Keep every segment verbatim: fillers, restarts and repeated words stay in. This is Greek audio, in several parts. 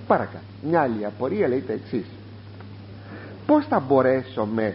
Παρακάτω, μια άλλη απορία λέει τα εξής: πώς θα μπορέσουμε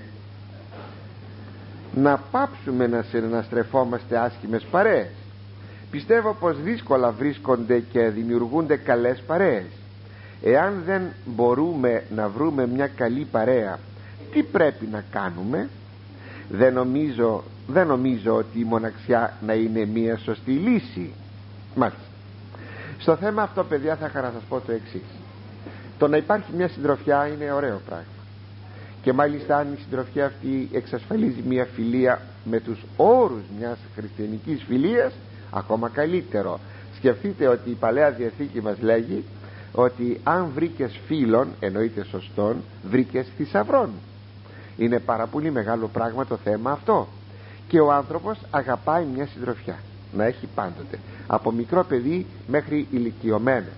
να πάψουμε να συναστρεφόμαστε άσχημες παρέες? Πιστεύω πως δύσκολα βρίσκονται και δημιουργούνται καλές παρέες. Εάν δεν μπορούμε να βρούμε μια καλή παρέα, τι πρέπει να κάνουμε? Δεν νομίζω, δεν νομίζω ότι η μοναξιά να είναι μια σωστή λύση. Μάλιστα. Στο θέμα αυτό, παιδιά, θα είχα να σας πω το εξής: το να υπάρχει μια συντροφιά είναι ωραίο πράγμα, και μάλιστα αν η συντροφιά αυτή εξασφαλίζει μια φιλία με τους όρους μιας χριστιανικής φιλίας, ακόμα καλύτερο. Σκεφτείτε ότι η Παλαιά Διαθήκη μας λέγει ότι αν βρήκες φίλον, εννοείται σωστόν, βρήκες θησαυρών. Είναι πάρα πολύ μεγάλο πράγμα το θέμα αυτό, και ο άνθρωπος αγαπάει μια συντροφιά να έχει πάντοτε, από μικρό παιδί μέχρι ηλικιωμένος,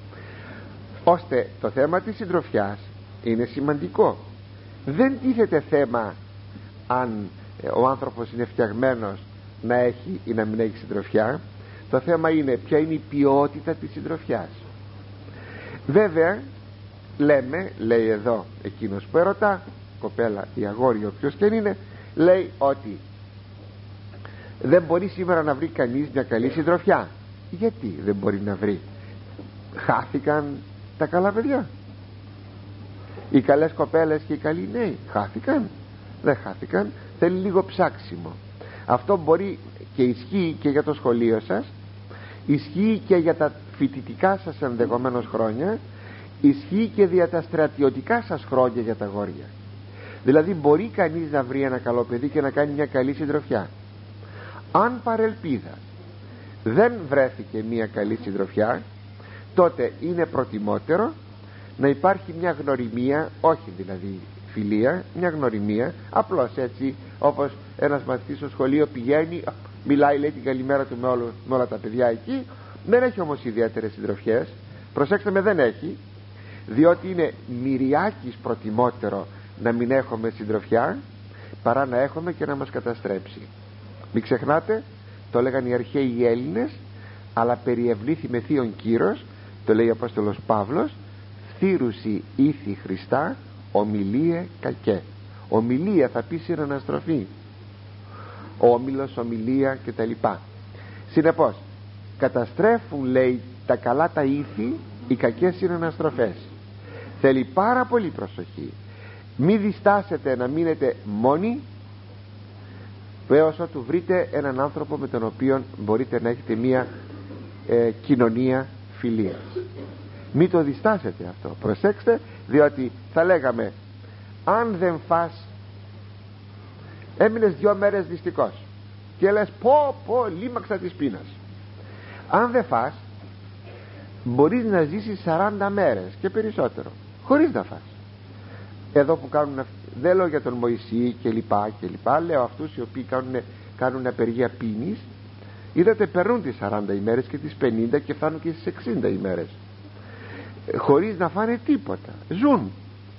ώστε το θέμα της συντροφιάς είναι σημαντικό. Δεν τίθεται θέμα αν ο άνθρωπος είναι φτιαγμένος να έχει ή να μην έχει συντροφιά. Το θέμα είναι ποια είναι η ποιότητα της συντροφιάς. Βέβαια λέμε, λέει εδώ εκείνος που ερωτά, κοπέλα ή αγόρι, όποιος και είναι, λέει ότι δεν μπορεί σήμερα να βρει κανείς μια καλή συντροφιά. Γιατί δεν μπορεί να βρει? Χάθηκαν τα καλά παιδιά? Οι καλές κοπέλες και οι καλοί νέοι χάθηκαν? Δεν χάθηκαν. Θέλει λίγο ψάξιμο. Αυτό μπορεί και ισχύει και για το σχολείο σας, ισχύει και για τα φοιτητικά σας ενδεχομένως χρόνια, ισχύει και για τα στρατιωτικά σας χρόνια για τα αγόρια. Δηλαδή μπορεί κανείς να βρει ένα καλό παιδί και να κάνει μια καλή συντροφιά. Αν παρελπίδα δεν βρέθηκε μια καλή συντροφιά, τότε είναι προτιμότερο να υπάρχει μια γνωριμία, όχι δηλαδή φιλία, μια γνωριμία, απλώς έτσι, όπως ένας μαθητής στο σχολείο πηγαίνει, μιλάει, λέει την καλημέρα του με, όλο, με όλα τα παιδιά εκεί, δεν έχει όμως ιδιαίτερες συντροφιές. Προσέξτε με, δεν έχει, διότι είναι μυριάκις προτιμότερο να μην έχουμε συντροφιά παρά να έχουμε και να μας καταστρέψει. Μην ξεχνάτε, το λέγαν οι αρχαίοι οι Έλληνες, αλλά περιευλήθη με θείον κύρος, το λέει ο Απόστολος Παύλος, θύρουσι ήθη Χριστά, ομιλίε κακέ. Ομιλία θα πει συναναστροφή, όμιλος, ομιλία κτλ. Συνεπώς καταστρέφουν, λέει, τα καλά τα ήθη οι κακές συναναστροφές. Θέλει πάρα πολύ προσοχή. Μη διστάσετε να μείνετε μόνοι έως ότου βρείτε έναν άνθρωπο με τον οποίο μπορείτε να έχετε μία ε, κοινωνία φιλίας. Μη το διστάσετε αυτό, προσέξτε, διότι θα λέγαμε, αν δεν φας, έμεινες δυο μέρες νηστικός και λες πω πω λίμαξα της πείνας, αν δεν φας μπορείς να ζήσεις σαράντα μέρες και περισσότερο χωρίς να φας. Εδώ που κάνουν, δεν λέω για τον Μωυσή και λοιπά και λοιπά, λέω αυτούς οι οποίοι κάνουν, κάνουν απεργία πείνης. Είδατε, περνούν τις σαράντα ημέρες και τις πενήντα και φτάνουν και στις εξήντα ημέρες χωρίς να φάνε τίποτα, ζουν.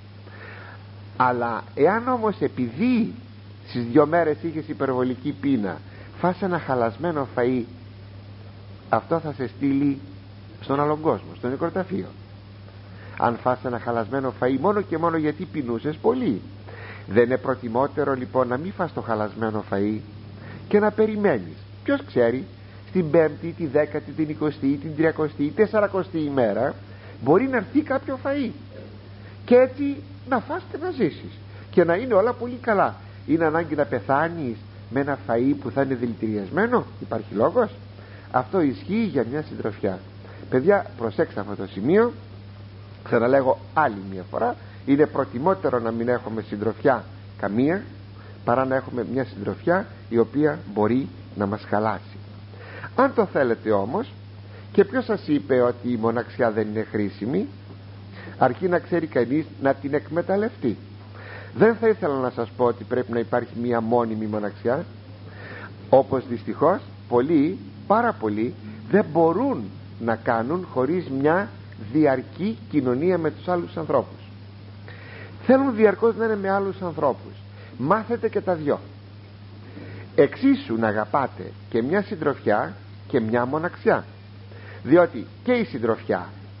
Αλλά εάν όμως επειδή στις δυο μέρες είχες υπερβολική πείνα φας ένα χαλασμένο φαΐ, αυτό θα σε στείλει στον άλλον κόσμο, στο νεκροταφείο. Αν φας ένα χαλασμένο φαΐ μόνο και μόνο γιατί πεινούσες πολύ, δεν είναι προτιμότερο λοιπόν να μην φας το χαλασμένο φαΐ και να περιμένεις? Ποιος ξέρει, στην πέμπτη, τη δέκατη, την εικοστή, την τριακοστή, τεσσαρακοστή ημέρα μπορεί να έρθει κάποιο φαΐ και έτσι να φας και να ζήσεις και να είναι όλα πολύ καλά. Είναι ανάγκη να πεθάνεις με ένα φαΐ που θα είναι δηλητηριασμένο? Υπάρχει λόγος? Αυτό ισχύει για μια συντροφιά. Παιδιά, προσέξτε αυτό το σημείο. Ξαναλέγω άλλη μια φορά, είναι προτιμότερο να μην έχουμε συντροφιά καμία παρά να έχουμε μια συντροφιά η οποία μπορεί να μας χαλάσει. Αν το θέλετε όμως, και ποιος σας είπε ότι η μοναξιά δεν είναι χρήσιμη? Αρκεί να ξέρει κανείς να την εκμεταλλευτεί. Δεν θα ήθελα να σας πω ότι πρέπει να υπάρχει μια μόνιμη μοναξιά, όπως δυστυχώς πολλοί, πάρα πολλοί δεν μπορούν να κάνουν χωρίς μια διαρκή κοινωνία με τους άλλους ανθρώπους. Θέλουν διαρκώς να είναι με άλλους ανθρώπους. Μάθετε και τα δυο. Εξίσου να αγαπάτε και μια συντροφιά και μια μοναξιά, διότι και η συντροφιά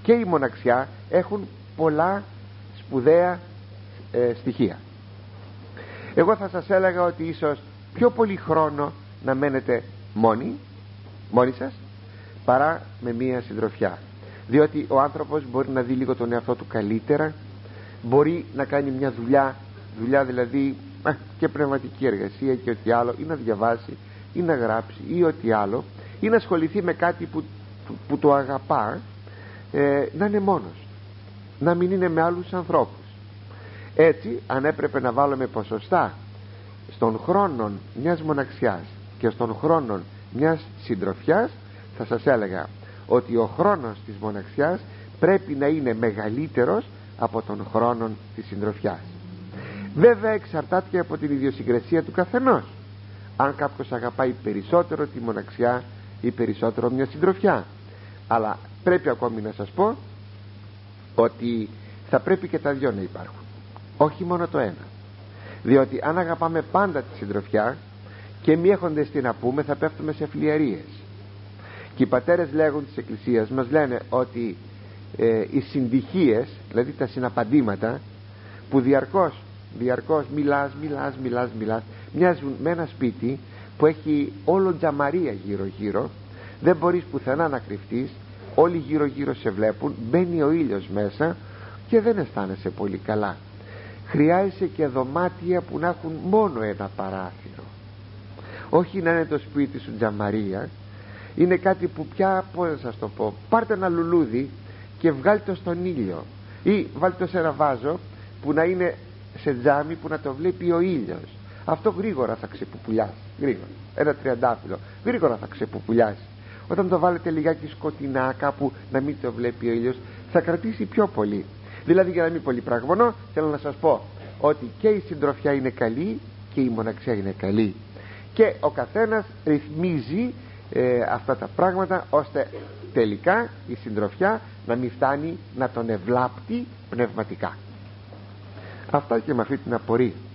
και η μοναξιά έχουν πολλά σπουδαία ε, στοιχεία. Εγώ θα σας έλεγα ότι ίσως πιο πολύ χρόνο να μένετε μόνοι, μόνοι σας, παρά με μία συντροφιά. Διότι ο άνθρωπος μπορεί να δει λίγο τον εαυτό του καλύτερα, μπορεί να κάνει μια δουλειά, δουλειά δηλαδή α, και πνευματική εργασία και ό,τι άλλο, ή να διαβάσει ή να γράψει ή ό,τι άλλο, ή να ασχοληθεί με κάτι που, που, που το αγαπά, ε, να είναι μόνος, να μην είναι με άλλους ανθρώπους. Έτσι, αν έπρεπε να βάλουμε ποσοστά στον χρόνο μιας μοναξιάς και στον χρόνο μιας συντροφιάς, θα σας έλεγα ότι ο χρόνος της μοναξιάς πρέπει να είναι μεγαλύτερος από τον χρόνο της συντροφιάς. Βέβαια εξαρτάται και από την ιδιοσυγκρασία του καθενός, αν κάποιος αγαπάει περισσότερο τη μοναξιά ή περισσότερο μια συντροφιά. Αλλά πρέπει ακόμη να σας πω ότι θα πρέπει και τα δυο να υπάρχουν, όχι μόνο το ένα. Διότι αν αγαπάμε πάντα τη συντροφιά και μη έχοντας τι να πούμε, θα πέφτουμε σε φλιαρίες. Και οι πατέρες λέγουν της Εκκλησίας μας, λένε ότι ε, οι συντυχίες, δηλαδή τα συναπαντήματα που διαρκώς, διαρκώς μιλάς, μιλάς, μιλάς, μιλάς, μοιάζουν με ένα σπίτι που έχει όλο τζαμαρία γύρω γύρω, δεν μπορείς πουθενά να κρυφτείς, όλοι γύρω γύρω σε βλέπουν, μπαίνει ο ήλιος μέσα και δεν αισθάνεσαι πολύ καλά. Χρειάζεσαι και δωμάτια που να έχουν μόνο ένα παράθυρο, όχι να είναι το σπίτι σου τζαμαρία. Είναι κάτι που πια, πώς να σας το πω, πάρτε ένα λουλούδι και βγάλτε το στον ήλιο, ή βάλτε το σε ένα βάζο που να είναι σε τζάμι που να το βλέπει ο ήλιος. Αυτό γρήγορα θα ξεπουπουλιάσει, γρήγορα. Ένα τριαντάφυλλο γρήγορα θα ξεπουπουλιάσει. Όταν το βάλετε λιγάκι σκοτεινά κάπου να μην το βλέπει ο ήλιος, θα κρατήσει πιο πολύ. Δηλαδή, για να μην πολύ πραγμονώ, θέλω να σας πω ότι και η συντροφιά είναι καλή και η μοναξιά είναι καλή, και ο καθένας ρυθμίζει ε, αυτά τα πράγματα ώστε τελικά η συντροφιά να μην φτάνει να τον ευλάπτει πνευματικά. Αυτά και με αυτή την απορία.